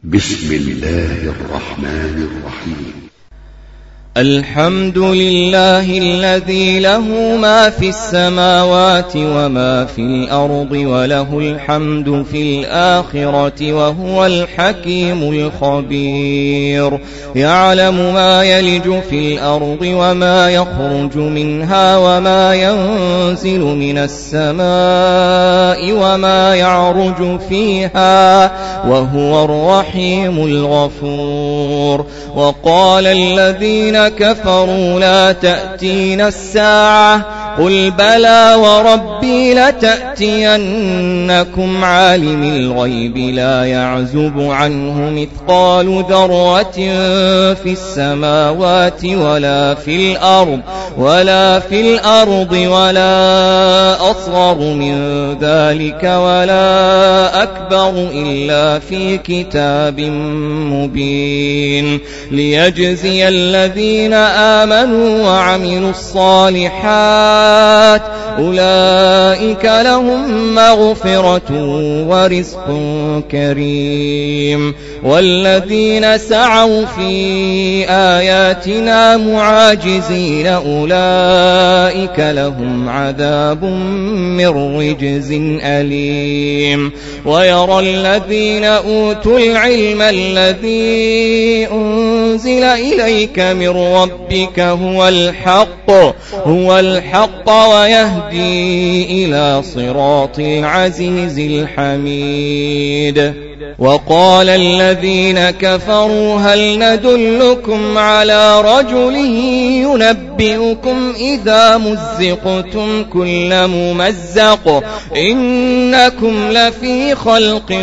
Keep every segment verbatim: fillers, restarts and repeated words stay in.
بسم الله الرحمن الرحيم. الحمد لله الذي له ما في السماوات وما في الأرض وله الحمد في الآخرة وهو الحكيم الخبير. يعلم ما يلج في الأرض وما يخرج منها وما ينزل من السماء وما يعرج فيها وهو الرحيم الغفور. وقال الذين كفروا لا تأتينا الساعة قل بلى وربي لتأتينكم عالم الغيب لا يعزب عنه مثقال ذرة في السماوات ولا في الأرض ولا في الأرض ولا أصغر من ذلك ولا أكبر إلا في كتاب مبين ليجزي الذين آمنوا وعملوا الصالحات أولئك لهم مغفرة ورزق كريم. والذين سعوا في آياتنا معاجزين أولئك لهم عذاب من رجز أليم. ويرى الذين أوتوا العلم الذي أنزل إليك من ربك هو الحق هو الحق ويهدي إلى صراط العزيز الحميد. وقال الذين كفروا هل ندلكم على رجل ينبئكم إذا مزقتم كل ممزق إنكم لفي خلق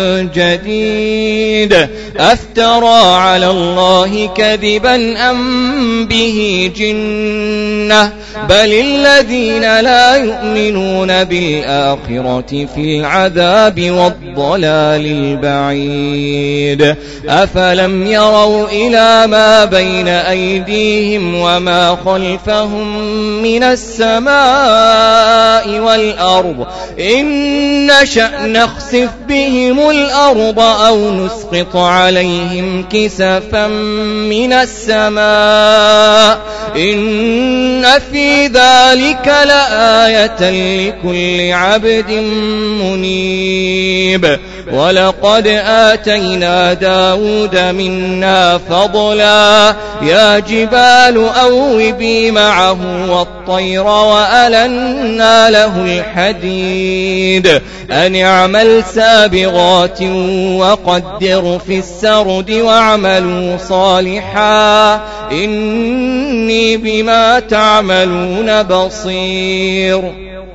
جديد أفترى على الله كذبا أم به جنة بل الذين لا يؤمنون بالآخرة في العذاب والضلال البعيد. أفلم يروا إلى ما بين أيديهم وما خلفهم من السماء والأرض إن نشأ نخسف بهم الأرض أو نسقط عليهم كسفا من السماء إن في ذلك لآية لكل عبد منيب. ولقد آتينا داود منا فضلا يا جبال أوبي معه والطير وألنا له الحديد أن اعمل سابغات وقدر في السرد واعملوا صالحا إني بما تعملون بصير.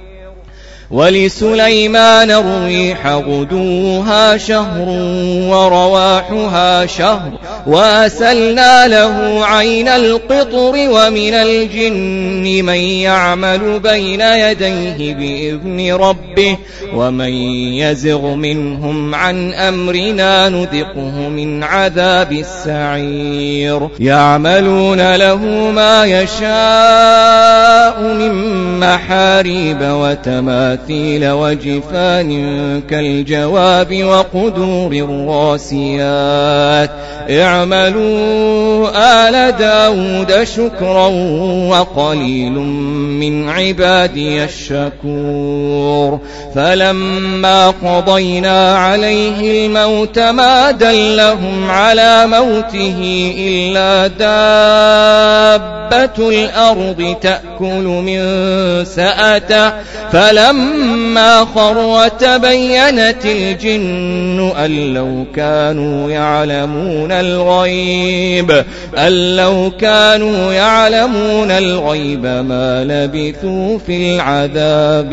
ولسليمان الريح غدوها شهر ورواحها شهر وأسلنا له عين القطر ومن الجن من يعمل بين يديه بإذن ربه ومن يزغ منهم عن أمرنا نذقه من عذاب السعير. يعملون له ما يشاء من محاريب وتماثيل وجفان كالجواب وقدور الراسيات اعملوا آل داود شكرا وقليل من عبادي الشكور. فلما قضينا عليه الموت ما دلهم على موته إلا دابة الأرض تأكل من سأته فلما خر تبينت الجن أن لو كانوا يعلمون الغيب أن لو كانوا يعلمون الغيب ما لبثوا في العذاب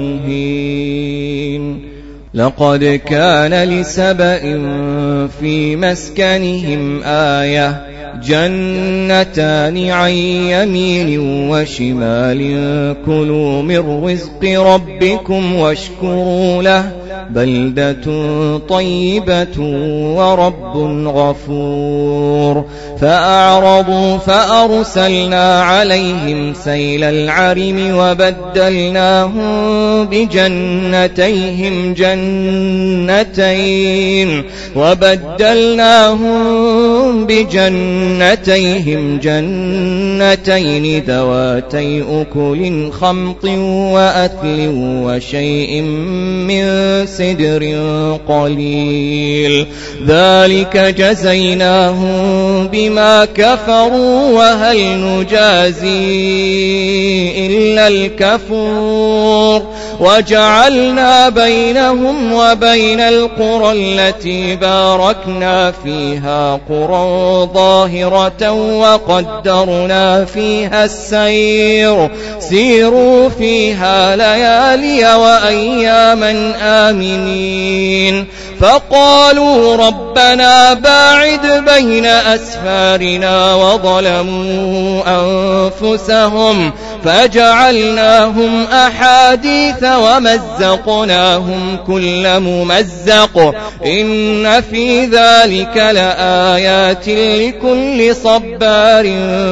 المهين. لقد كان لسبأ في مسكنهم آية جنتان عن يمين وشمال كلوا من رزق ربكم واشكروا له بلدة طيبة ورب غفور. فأعرضوا فأرسلنا عليهم سيل العرم وبدلناهم بجنتيهم جنتين وبدلناهم بجنتيهم جنتين ذواتي أكل خمط وأثل وشيء من سدر قليل ذلك جزيناهم بما كفروا وهل نجازي إلا الكفور. وجعلنا بينهم وبين القرى التي باركنا فيها قرى ظاهرة وقدرنا فيها السير سيروا فيها ليالي وأياما آمنين. فقالوا ربنا باعد بين أسفارنا وظلموا أنفسهم فجعلناهم أحاديث ومزقناهم كل ممزق إن في ذلك لآيات لكل صبار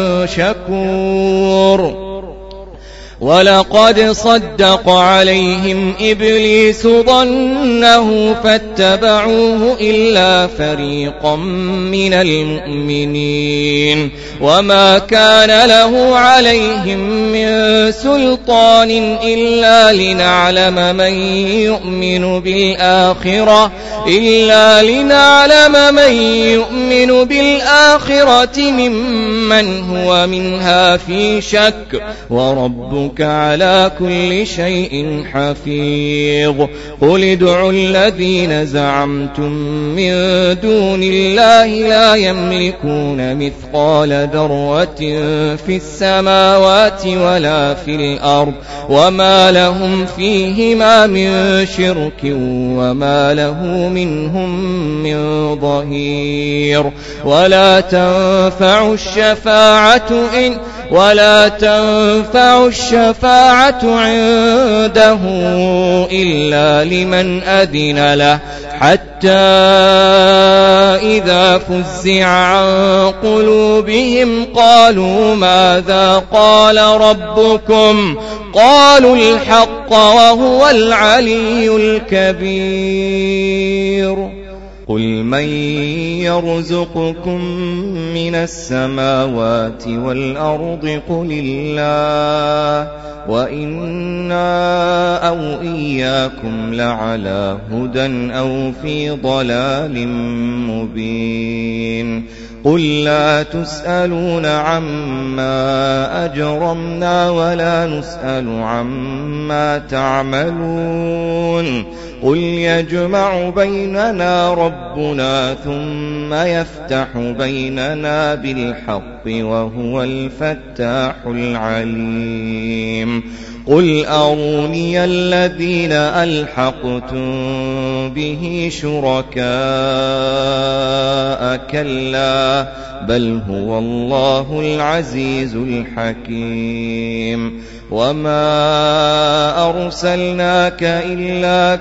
شكور. ولقد صدق عليهم إبليس ظنه فاتبعوه إلا فريقا من المؤمنين وما كان له عليهم من سلطان إلا لنعلم من يؤمن بالآخرة إلا لنعلم من يؤمن بالآخرة ممن هو منها في شك وربك على كل شيء حفيظ. قل ادعوا الذين زعمتم من دون الله لا يملكون مثقال ذرة في السماوات ولا في الأرض وما لهم فيهما من شرك وما له منهم من ظهير. ولا تنفع الشفاعة إن ولا تنفع الشفاعة عنده إلا لمن أذن له حتى إذا فزع عن قلوبهم قالوا ماذا قال ربكم قالوا الحق وهو العلي الكبير. قل من يرزقكم من السماوات والأرض قل الله وإنا أو إياكم لعلى هدى أو في ضلال مبين. قل لا تسألون عما أجرمنا ولا نسأل عما تعملون. قل يجمع بيننا ربنا ثم يفتح بيننا بالحق وهو الفتاح العليم. قل أروني الذين ألحقتم به شركاء كلا بل هو الله العزيز الحكيم. وما أرسلناك إلا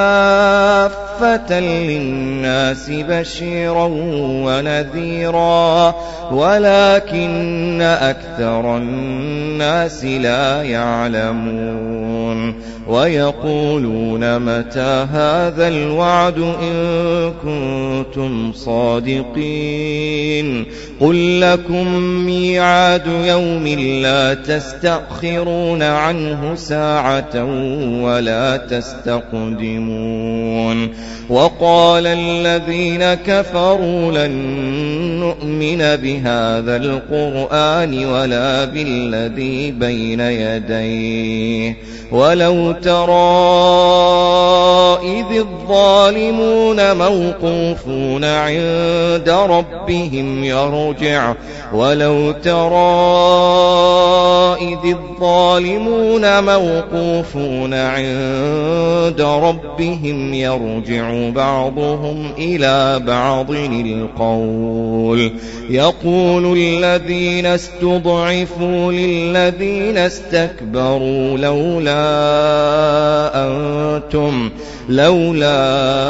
كافة للناس بشيرا ونذيرا ولكن أكثر الناس لا يعلمون. ويقولون متى هذا الوعد إن كنتم صادقين. قل لكم ميعاد يوم لا تستأخرون عنه ساعة ولا تستقدمون. وقال الذين كفروا لن نؤمن بهذا القرآن ولا بالذي بين يديه ولو ترى إذ الظالمون موقوفون عند ربهم يرجع ولو ترى إذ الظالمون موقوفون عند ربهم يرجع بعضهم إلى بعض القول يقول الذين استضعفوا للذين استكبروا لولا أنتم لولا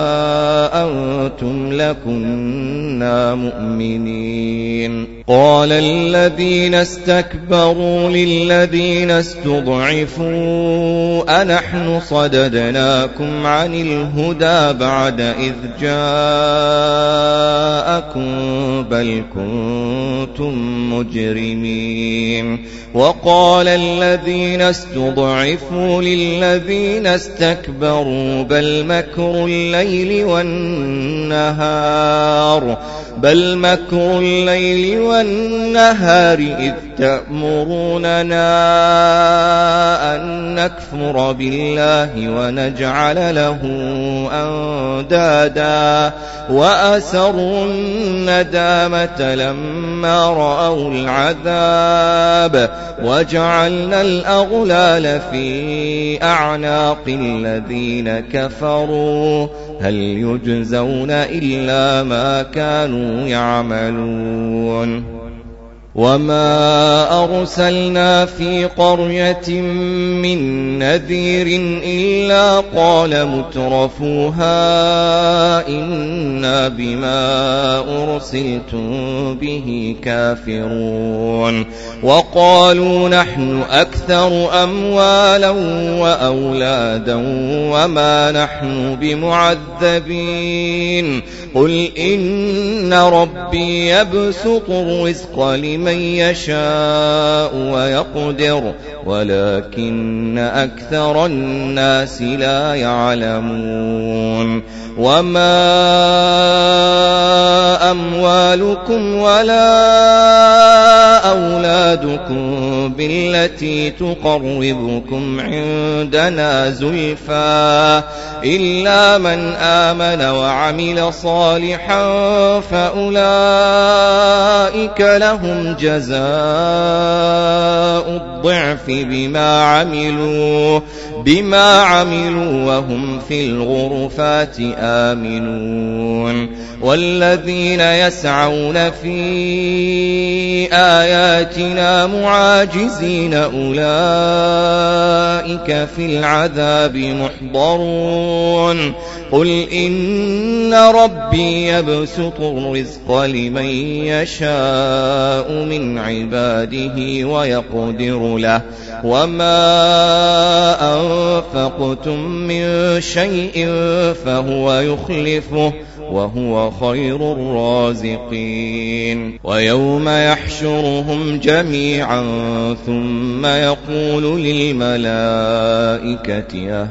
أنتم لكنا مؤمنين. قال الذين استكبروا للذين استضعفوا أنحن صددناكم عن الهدى بعد إذ جاءكم بل كنتم مجرمين. وقال الذين استضعفوا للذين استكبروا بل مكر الليل والنهار بل مكر الليل والنهار إذ تأمروننا أن نكفر بالله ونجعل له أندادا وأسروا الندامة لما رأوا العذاب وجعلنا الأغلال في أعناق الذين كفروا هل يجزون إلا ما كانوا يعملون. وما أرسلنا في قرية من نذير إلا قال مترفوها إنا بما أرسلتم به كافرون. وقالوا نحن أكثر أموالا وأولادا وما نحن بمعذبين. قل إن ربي يبسط الرزق لمن يشاء ويقدر ولكن أكثر الناس لا يعلمون. وما أموالكم ولا أولادكم بالتي تقربكم عندنا زلفى إلا من آمن وعمل صالحا فأولئك لهم جزاء الضعف بما عملوا بما عملوا وهم في الغرفات آمنون. والذين يسعون في آياتنا معاجزين أولئك في العذاب محضرون. قل إن ربي يبسط الرزق لمن يشاء من عباده ويقدر له وما أنفقتم من شيء فهو يخلفه وهو خير الرازقين. ويوم يحشرهم جميعا ثم يقول للملائكة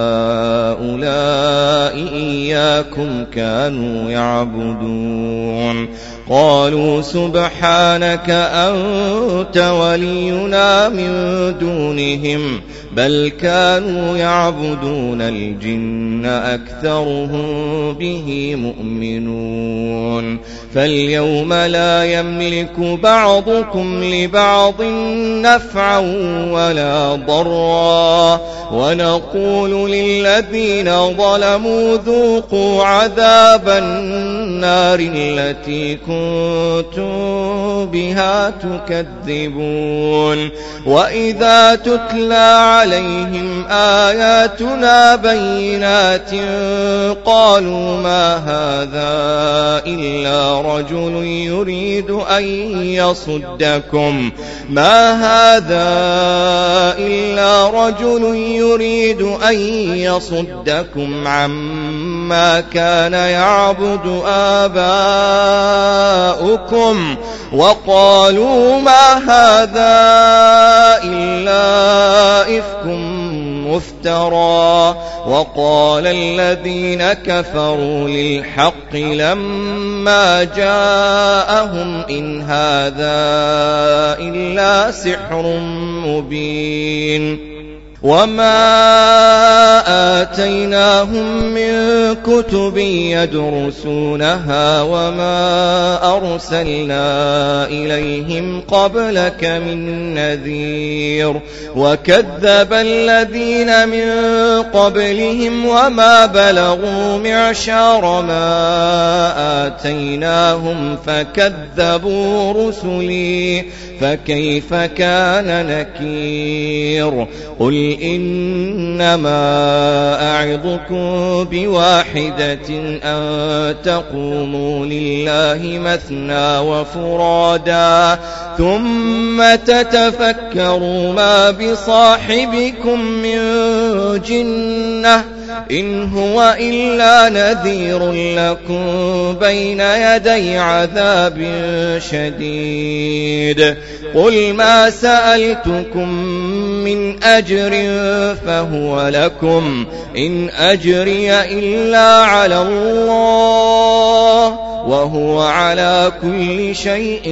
أهؤلاء إياكم كانوا يعبدون؟ قالوا سبحانك أنت ولينا من دونهم بل كانوا يعبدون الجن أكثرهم به مؤمنون. فاليوم لا يملك بعضكم لبعض نفعا ولا ضرا ونقول للذين ظلموا ذوقوا عذاب النار التي كنتم بها تكذبون. وإذا تتلى عليهم آياتنا بينات قالوا ما هذا إلا رجل يريد أن يصدكم ما هذا إلا رجل يريد أن يصدكم عما كان يعبد آباؤكم وقالوا ما هذا إلا إفك مفترى. وقال الذين كفروا للحق لما جاءهم إن هذا إلا سحر مبين. وما آتيناهم من كتب يدرسونها وما أرسلنا إليهم قبلك من نذير. وكذب الذين من قبلهم وما بلغوا معشار ما آتيناهم فكذبوا رسلي فكيف كان نكير قل إنما أعظكم بواحدة أن تقوموا لله مثنى وفرادا ثم تتفكروا ما بصاحبكم من جنة إن هو إلا نذير لكم بين يدي عذاب شديد قل ما سألتكم من أجر فهو لكم إن أجري إلا على الله وهو على كل شيء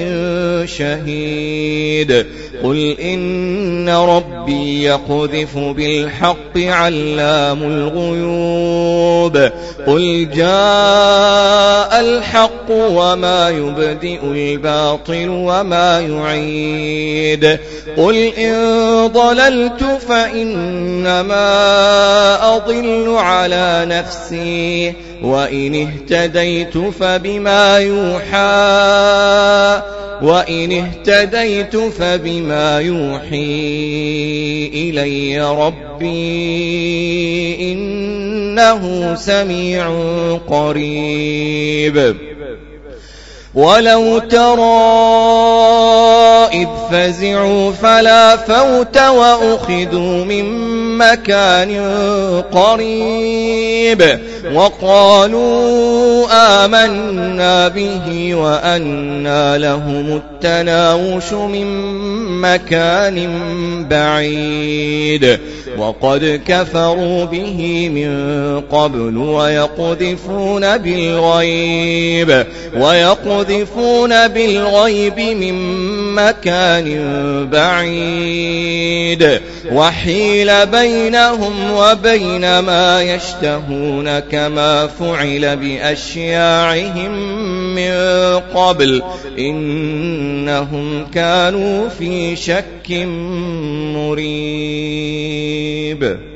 شهيد قل إن ربي يقذف بالحق علام الغيوب قل جاء الحق وما يبدئ الباطل وما يعيد قل إن ضللت فإنما أضل على نفسي وإن اهتديت فبما يوحى وإن اهتديت فبما يوحي إلي ربي إنه سميع قريب ولو ترى إذ فزعوا فلا فوت وأخذوا من مكان قريب وقالوا آمنا به وأنى لهم التناوش من مكان بعيد وقد كفروا به من قبل ويقذفون بالغيب ويقذفون بالغيب من مكان بعيد وحيل بينهم وبين ما يشتهون كما فعل بأشياعهم من قبل إنهم كانوا في شك مريب.